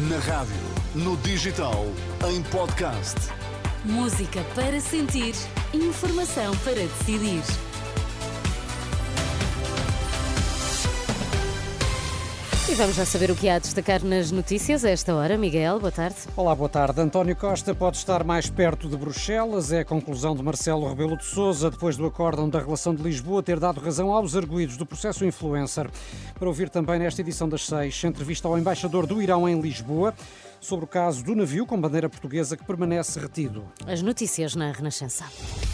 Na rádio, no digital, em podcast. Música para sentir, informação para decidir. E vamos já saber o que há a destacar nas notícias a esta hora. Miguel, boa tarde. Olá, boa tarde. António Costa pode estar mais perto de Bruxelas. É a conclusão de Marcelo Rebelo de Sousa, depois do acórdão da relação de Lisboa ter dado razão aos arguidos do processo influencer. Para ouvir também nesta edição das 6, entrevista ao embaixador do Irão em Lisboa sobre o caso do navio com bandeira portuguesa que permanece retido. As notícias na Renascença.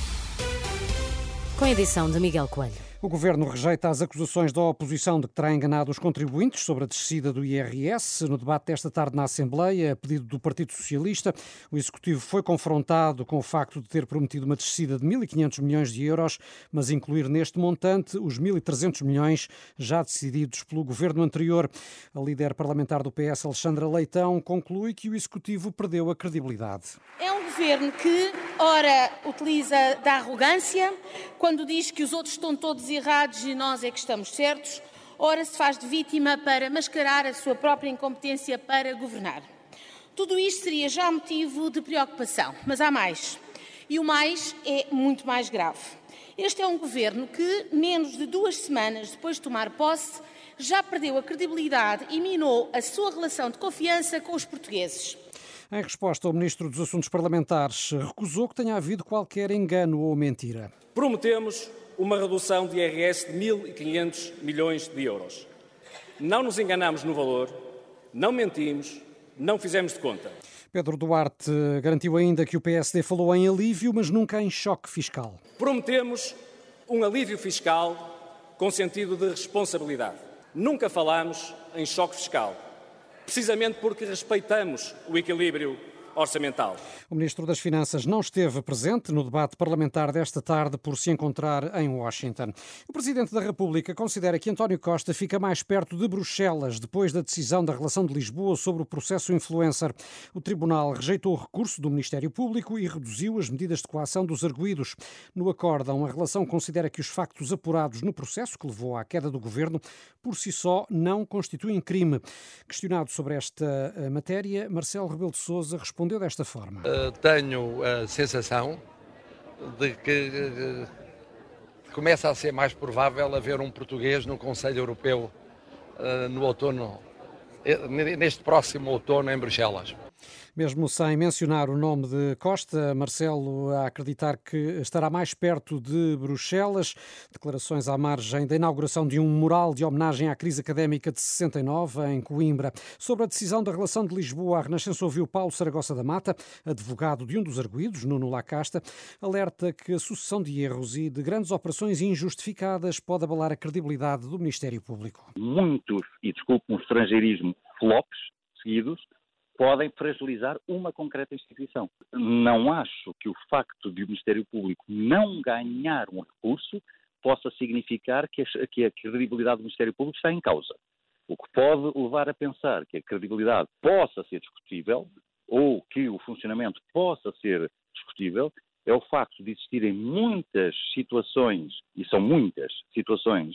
Com a edição de Miguel Coelho. O Governo rejeita as acusações da oposição de que terá enganado os contribuintes sobre a descida do IRS. No debate desta tarde na Assembleia, a pedido do Partido Socialista, o Executivo foi confrontado com o facto de ter prometido uma descida de 1.500 milhões de euros, mas incluir neste montante os 1.300 milhões já decididos pelo Governo anterior. A líder parlamentar do PS, Alexandra Leitão, conclui que o Executivo perdeu a credibilidade. É um governo que, ora, utiliza da arrogância, quando diz que os outros estão todos errados e nós é que estamos certos, ora se faz de vítima para mascarar a sua própria incompetência para governar. Tudo isto seria já motivo de preocupação, mas há mais. E o mais é muito mais grave. Este é um governo que, menos de 2 semanas depois de tomar posse, já perdeu a credibilidade e minou a sua relação de confiança com os portugueses. Em resposta, o Ministro dos Assuntos Parlamentares recusou que tenha havido qualquer engano ou mentira. Prometemos uma redução de IRS de 1.500 milhões de euros. Não nos enganamos no valor, não mentimos, não fizemos de conta. Pedro Duarte garantiu ainda que o PSD falou em alívio, mas nunca em choque fiscal. Prometemos um alívio fiscal com sentido de responsabilidade. Nunca falamos em choque fiscal, precisamente porque respeitamos o equilíbrio orçamental. O Ministro das Finanças não esteve presente no debate parlamentar desta tarde por se encontrar em Washington. O Presidente da República considera que António Costa fica mais perto de Bruxelas depois da decisão da relação de Lisboa sobre o processo influencer. O Tribunal rejeitou o recurso do Ministério Público e reduziu as medidas de coação dos arguidos. No acórdão, a relação considera que os factos apurados no processo que levou à queda do governo por si só não constituem crime. Questionado sobre esta matéria, Marcelo Rebelo de Sousa respondeu desta forma. Tenho a sensação de que começa a ser mais provável haver um português no Conselho Europeu no outono, neste próximo outono em Bruxelas. Mesmo sem mencionar o nome de Costa, Marcelo a acreditar que estará mais perto de Bruxelas. Declarações à margem da inauguração de um mural de homenagem à crise académica de 69 em Coimbra. Sobre a decisão da relação de Lisboa, a Renascença ouviu Paulo Saragossa da Mata, advogado de um dos arguidos, Nuno Lacasta, alerta que a sucessão de erros e de grandes operações injustificadas pode abalar a credibilidade do Ministério Público. Muitos, e desculpe um estrangeirismo, flops seguidos, podem fragilizar uma concreta instituição. Não acho que o facto de o Ministério Público não ganhar um recurso possa significar que a credibilidade do Ministério Público está em causa. O que pode levar a pensar que a credibilidade possa ser discutível ou que o funcionamento possa ser discutível é o facto de existirem muitas situações, e são muitas situações,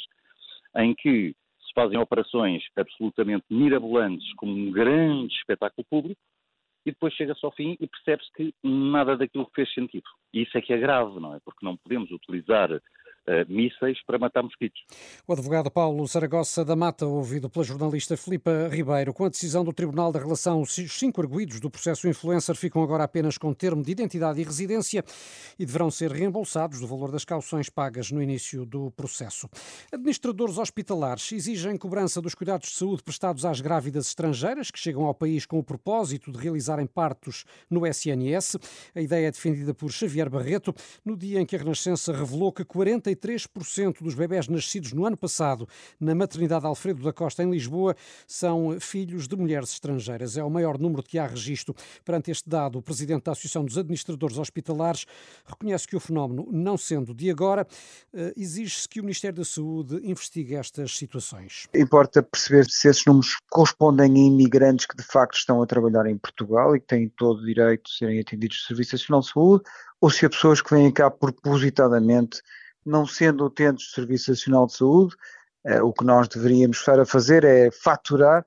em que fazem operações absolutamente mirabolantes como um grande espetáculo público e depois chega-se ao fim e percebe-se que nada daquilo fez sentido. E isso é que é grave, não é? Porque não podemos utilizar mísseis para matar mosquitos. O advogado Paulo Saragossa da Mata, ouvido pela jornalista Filipa Ribeiro. Com a decisão do Tribunal da Relação, os 5 arguidos do processo influencer ficam agora apenas com termo de identidade e residência e deverão ser reembolsados do valor das cauções pagas no início do processo. Administradores hospitalares exigem cobrança dos cuidados de saúde prestados às grávidas estrangeiras que chegam ao país com o propósito de realizarem partos no SNS. A ideia é defendida por Xavier Barreto no dia em que a Renascença revelou que 43% dos bebés nascidos no ano passado na maternidade Alfredo da Costa, em Lisboa, são filhos de mulheres estrangeiras. É o maior número de que há registro. Perante este dado, o presidente da Associação dos Administradores Hospitalares reconhece que o fenómeno, não sendo de agora, exige-se que o Ministério da Saúde investigue estas situações. Importa perceber se esses números correspondem a imigrantes que de facto estão a trabalhar em Portugal e que têm todo o direito de serem atendidos no Serviço Nacional de Saúde, ou se há pessoas que vêm cá propositadamente, não sendo utentes do Serviço Nacional de Saúde. O que nós deveríamos estar a fazer é faturar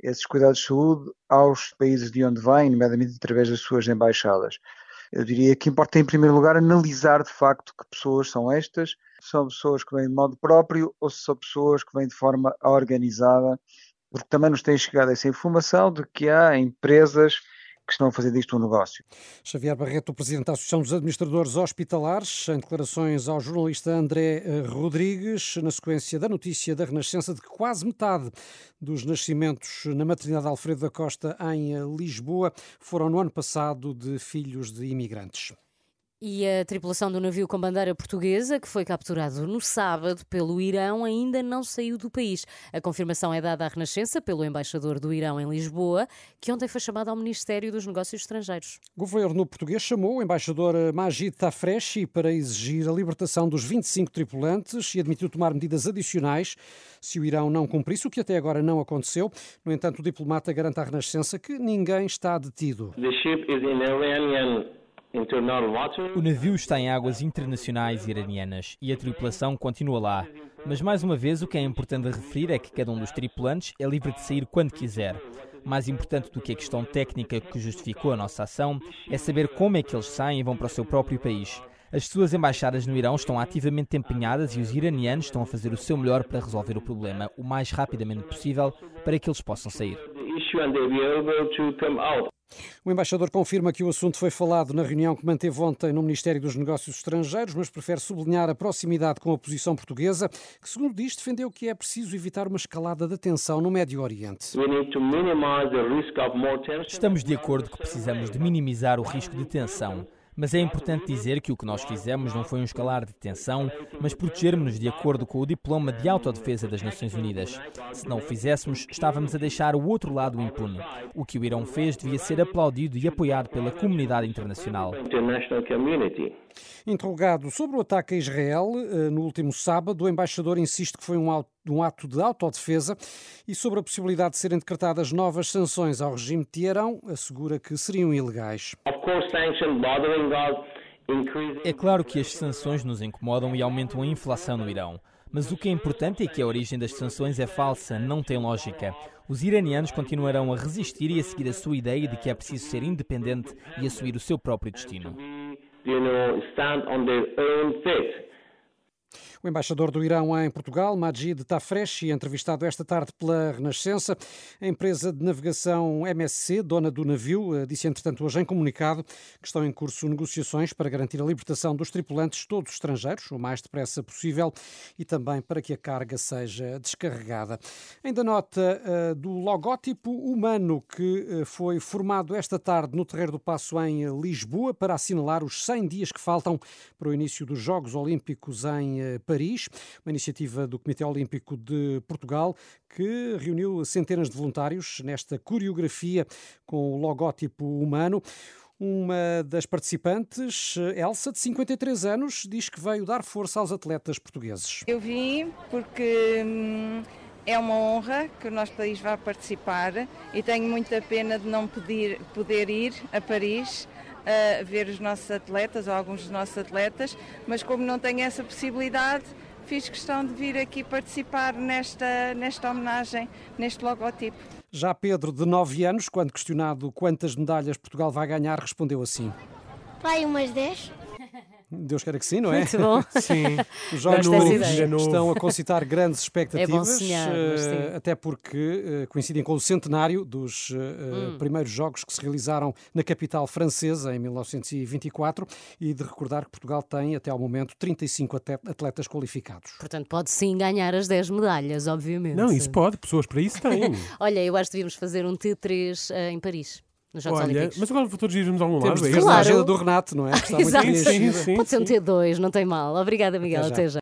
esses cuidados de saúde aos países de onde vêm, nomeadamente através das suas embaixadas. Eu diria que importa, em primeiro lugar, analisar de facto que pessoas são estas, se são pessoas que vêm de modo próprio ou se são pessoas que vêm de forma organizada, porque também nos tem chegado essa informação de que há empresas que estão a fazer disto um negócio. Xavier Barreto, presidente da Associação dos Administradores Hospitalares, em declarações ao jornalista André Rodrigues, na sequência da notícia da Renascença de que quase metade dos nascimentos na maternidade Alfredo da Costa em Lisboa foram no ano passado de filhos de imigrantes. E a tripulação do navio com bandeira portuguesa, que foi capturado no sábado pelo Irão, ainda não saiu do país. A confirmação é dada à Renascença pelo embaixador do Irão em Lisboa, que ontem foi chamado ao Ministério dos Negócios Estrangeiros. O governo português chamou o embaixador Majid Tafreshi para exigir a libertação dos 25 tripulantes e admitiu tomar medidas adicionais se o Irão não cumprisse, o que até agora não aconteceu. No entanto, o diplomata garante à Renascença que ninguém está detido. O navio está em águas internacionais iranianas e a tripulação continua lá. Mas, mais uma vez, o que é importante referir é que cada um dos tripulantes é livre de sair quando quiser. Mais importante do que a questão técnica que justificou a nossa ação é saber como é que eles saem e vão para o seu próprio país. As suas embaixadas no Irão estão ativamente empenhadas e os iranianos estão a fazer o seu melhor para resolver o problema o mais rapidamente possível para que eles possam sair. O embaixador confirma que o assunto foi falado na reunião que manteve ontem no Ministério dos Negócios Estrangeiros, mas prefere sublinhar a proximidade com a posição portuguesa, que, segundo diz, defendeu que é preciso evitar uma escalada de tensão no Médio Oriente. Estamos de acordo que precisamos de minimizar o risco de tensão. Mas é importante dizer que o que nós fizemos não foi um escalar de tensão, mas protegermos-nos de acordo com o diploma de autodefesa das Nações Unidas. Se não o fizéssemos, estávamos a deixar o outro lado impune. O que o Irão fez devia ser aplaudido e apoiado pela comunidade internacional. Interrogado sobre o ataque a Israel no último sábado, o embaixador insiste que foi um ato de autodefesa e sobre a possibilidade de serem decretadas novas sanções ao regime de Teherão, assegura que seriam ilegais. É claro que as sanções nos incomodam e aumentam a inflação no Irão. Mas o que é importante é que a origem das sanções é falsa, não tem lógica. Os iranianos continuarão a resistir e a seguir a sua ideia de que é preciso ser independente e assumir o seu próprio destino. O embaixador do Irão em Portugal, Majid Tafreshi, entrevistado esta tarde pela Renascença. A empresa de navegação MSC, dona do navio, disse entretanto hoje em comunicado que estão em curso negociações para garantir a libertação dos tripulantes, todos estrangeiros, o mais depressa possível, e também para que a carga seja descarregada. Ainda nota do logótipo humano que foi formado esta tarde no Terreiro do Paço em Lisboa para assinalar os 100 dias que faltam para o início dos Jogos Olímpicos em Paris, uma iniciativa do Comitê Olímpico de Portugal que reuniu centenas de voluntários nesta coreografia com o logótipo humano. Uma das participantes, Elsa, de 53 anos, diz que veio dar força aos atletas portugueses. Eu vim porque é uma honra que o nosso país vá participar e tenho muita pena de não poder ir a Paris a ver os nossos atletas, ou alguns dos nossos atletas, mas como não tenho essa possibilidade, fiz questão de vir aqui participar nesta homenagem, neste logotipo. Já Pedro, de 9 anos, quando questionado quantas medalhas Portugal vai ganhar, respondeu assim: Vai umas 10. Deus queira que sim, não é? Muito bom. Sim. Os Jogos estão a concitar grandes expectativas, é bom sonhar, até porque coincidem com o centenário dos primeiros Jogos que se realizaram na capital francesa em 1924 e de recordar que Portugal tem até ao momento 35 atletas qualificados. Portanto, pode sim ganhar as 10 medalhas, obviamente. Não, isso pode, pessoas para isso têm. Olha, eu acho que devíamos fazer um T3 em Paris. Nos Jogos Olímpicos. Mas agora todos irmos a algum lado. Temos de ver a agenda do Renato, não é? Que está muito Exato. Pode ser um T2, não tem mal. Obrigada, Miguel. Até já.